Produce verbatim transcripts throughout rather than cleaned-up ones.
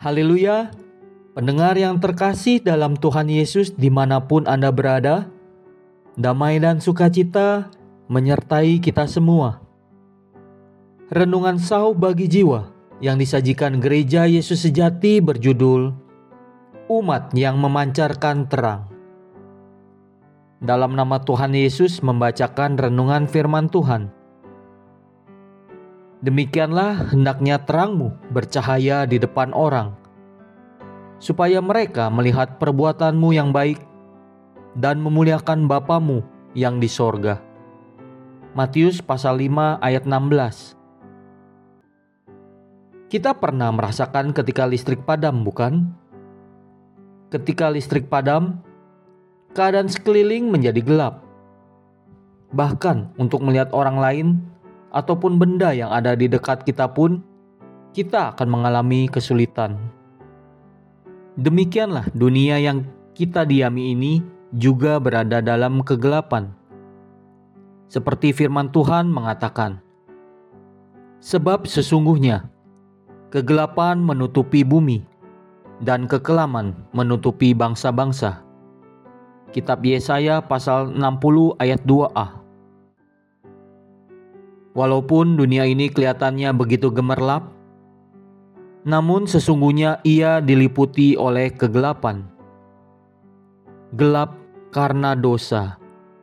Haleluya, pendengar yang terkasih dalam Tuhan Yesus dimanapun Anda berada, damai dan sukacita menyertai kita semua. Renungan Sauh bagi Jiwa yang disajikan Gereja Yesus Sejati berjudul Umat yang Memancarkan Terang. Dalam nama Tuhan Yesus membacakan renungan firman Tuhan. Demikianlah hendaknya terangmu bercahaya di depan orang, supaya mereka melihat perbuatanmu yang baik dan memuliakan Bapamu yang di sorga. Matius pasal lima ayat enam belas. Kita pernah merasakan ketika listrik padam, bukan? Ketika listrik padam, keadaan sekeliling menjadi gelap. Bahkan untuk melihat orang lain ataupun benda yang ada di dekat kita pun, kita akan mengalami kesulitan. Demikianlah dunia yang kita diami ini juga berada dalam kegelapan. Seperti firman Tuhan mengatakan, sebab sesungguhnya kegelapan menutupi bumi dan kekelaman menutupi bangsa-bangsa. Kitab Yesaya pasal enam puluh ayat dua a. Walaupun dunia ini kelihatannya begitu gemerlap, namun sesungguhnya ia diliputi oleh kegelapan. Gelap karena dosa.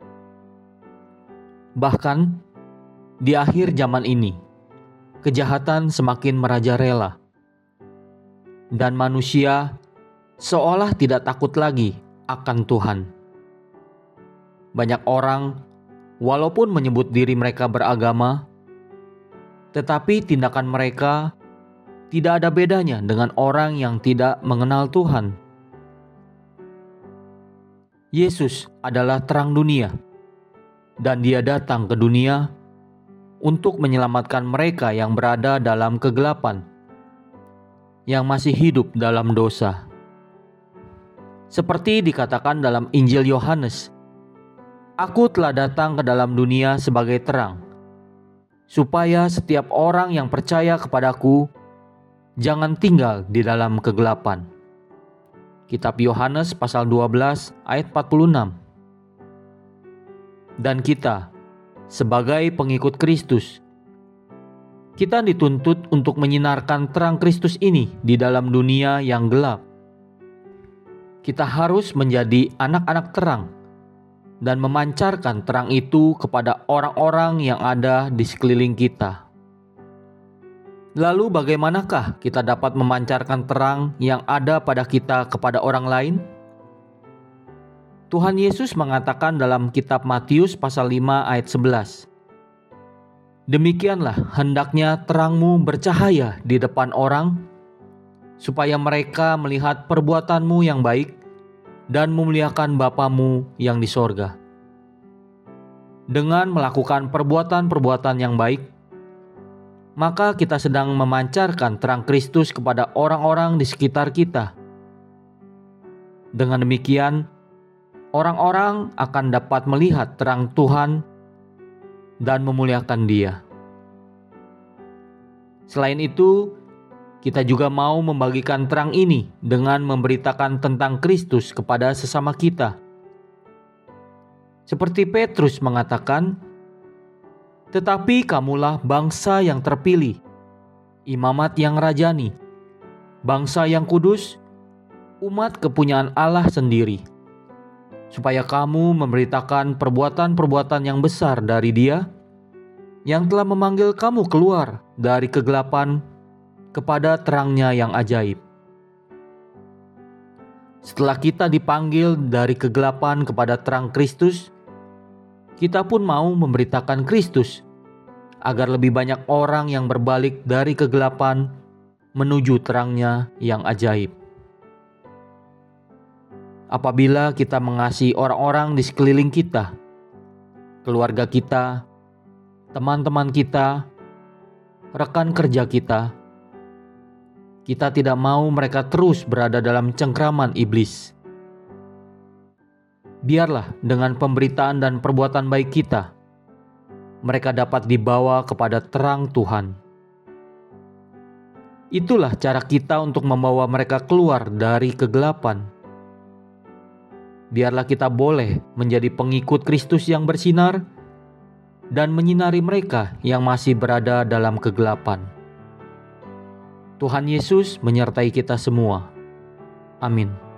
Bahkan di akhir zaman ini, kejahatan semakin merajalela, dan manusia seolah tidak takut lagi akan Tuhan. Banyak orang walaupun menyebut diri mereka beragama, tetapi tindakan mereka tidak ada bedanya dengan orang yang tidak mengenal Tuhan. Yesus adalah terang dunia, dan Dia datang ke dunia untuk menyelamatkan mereka yang berada dalam kegelapan, yang masih hidup dalam dosa. Seperti dikatakan dalam Injil Yohanes, Aku telah datang ke dalam dunia sebagai terang, supaya setiap orang yang percaya kepadaku jangan tinggal di dalam kegelapan. Kitab Yohanes pasal dua belas ayat empat puluh enam. Dan kita, sebagai pengikut Kristus, kita dituntut untuk menyinarkan terang Kristus ini di dalam dunia yang gelap. Kita harus menjadi anak-anak terang dan memancarkan terang itu kepada orang-orang yang ada di sekeliling kita. Lalu bagaimanakah kita dapat memancarkan terang yang ada pada kita kepada orang lain? Tuhan Yesus mengatakan dalam kitab Matius pasal lima ayat sebelas, Demikianlah hendaknya terangmu bercahaya di depan orang, supaya mereka melihat perbuatanmu yang baik dan memuliakan Bapamu yang di sorga. Dengan melakukan perbuatan-perbuatan yang baik, maka kita sedang memancarkan terang Kristus kepada orang-orang di sekitar kita. Dengan demikian, orang-orang akan dapat melihat terang Tuhan dan memuliakan Dia. Selain itu, kita juga mau membagikan terang ini dengan memberitakan tentang Kristus kepada sesama kita. Seperti Petrus mengatakan, Tetapi kamulah bangsa yang terpilih, imamat yang rajani, bangsa yang kudus, umat kepunyaan Allah sendiri, supaya kamu memberitakan perbuatan-perbuatan yang besar dari Dia, yang telah memanggil kamu keluar dari kegelapan kepada terangnya yang ajaib. Setelah kita dipanggil dari kegelapan kepada terang Kristus, kita pun mau memberitakan Kristus, agar lebih banyak orang yang berbalik dari kegelapan menuju terangnya yang ajaib. Apabila kita mengasihi orang-orang di sekeliling kita, keluarga kita, teman-teman kita, rekan kerja kita, kita tidak mau mereka terus berada dalam cengkraman iblis. Biarlah dengan pemberitaan dan perbuatan baik kita, mereka dapat dibawa kepada terang Tuhan. Itulah cara kita untuk membawa mereka keluar dari kegelapan. Biarlah kita boleh menjadi pengikut Kristus yang bersinar dan menyinari mereka yang masih berada dalam kegelapan. Tuhan Yesus menyertai kita semua. Amin.